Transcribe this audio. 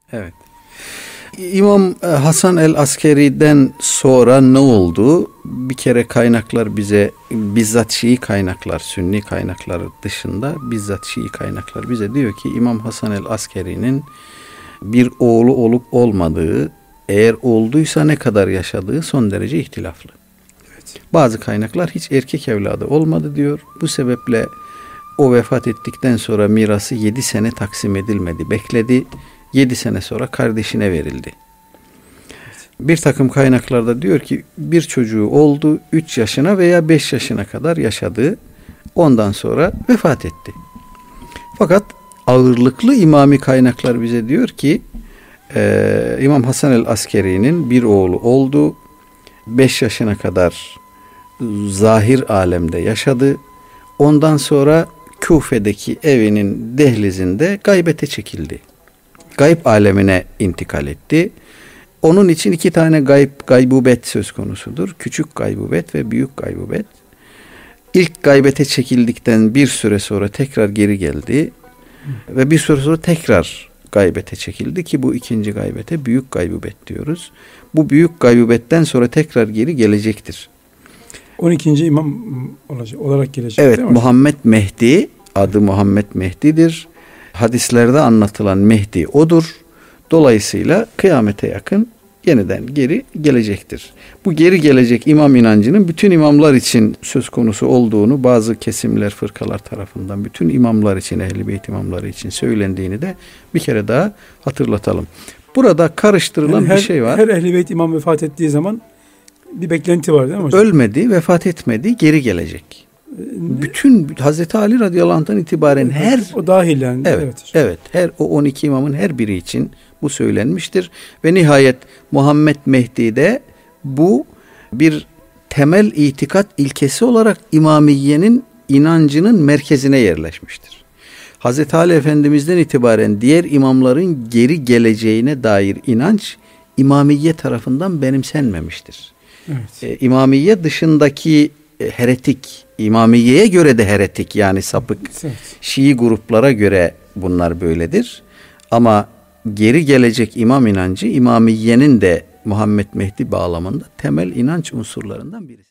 Evet. İmam Hasan el-Askeri'den sonra ne oldu? Bir kere kaynaklar bize, bizzat Şii kaynaklar, Sünni kaynaklar dışında bizzat Şii kaynaklar bize diyor ki İmam Hasan el-Askeri'nin bir oğlu olup olmadığı, eğer olduysa ne kadar yaşadığı son derece ihtilaflı. Evet. Bazı kaynaklar hiç erkek evladı olmadı diyor. Bu sebeple o vefat ettikten sonra mirası 7 sene taksim edilmedi, bekledi. 7 sene sonra kardeşine verildi. Bir takım kaynaklarda diyor ki bir çocuğu oldu, 3 yaşına veya 5 yaşına kadar yaşadı. Ondan sonra vefat etti. Fakat ağırlıklı imami kaynaklar bize diyor ki İmam Hasan el-Askeri'nin bir oğlu oldu. 5 yaşına kadar zahir alemde yaşadı. Ondan sonra Küfe'deki evinin dehlizinde gaybete çekildi. Gayb alemine intikal etti. Onun için 2 tane gaybubet söz konusudur. Küçük gaybubet ve büyük gaybubet. İlk gaybete çekildikten bir süre sonra tekrar geri geldi. Ve bir süre sonra tekrar gaybete çekildi ki bu ikinci gaybete büyük gaybubet diyoruz. Bu büyük gaybubetten sonra tekrar geri gelecektir. 12. imam olarak gelecek. Evet, değil mi? Muhammed Mehdi, adı Muhammed Mehdi'dir. Hadislerde anlatılan Mehdi odur. Dolayısıyla kıyamete yakın yeniden geri gelecektir. Bu geri gelecek imam inancının bütün imamlar için söz konusu olduğunu bazı kesimler, fırkalar tarafından bütün imamlar için, Ehl-i Beyt imamları için söylendiğini de bir kere daha hatırlatalım. Burada karıştırılan bir şey var. Her Ehl-i Beyt imam vefat ettiği zaman bir beklenti var değil mi hocam? Ölmedi, vefat etmedi, geri gelecek. Bütün Hazreti Ali radıyallahu anh'tan itibaren her o dahil yani. Evet, her o 12 imamın her biri için bu söylenmiştir ve nihayet Muhammed Mehdi'de bu bir temel itikat ilkesi olarak İmamiye'nin inancının merkezine yerleşmiştir. Hazreti Ali Efendimiz'den itibaren diğer imamların geri geleceğine dair inanç İmamiye tarafından benimsenmemiştir. Evet. İmamiye dışındaki heretik, İmamiye'ye göre de heretik yani sapık Şii gruplara göre bunlar böyledir. Ama geri gelecek imam inancı İmamiye'nin de Muhammed Mehdi bağlamında temel inanç unsurlarından birisi.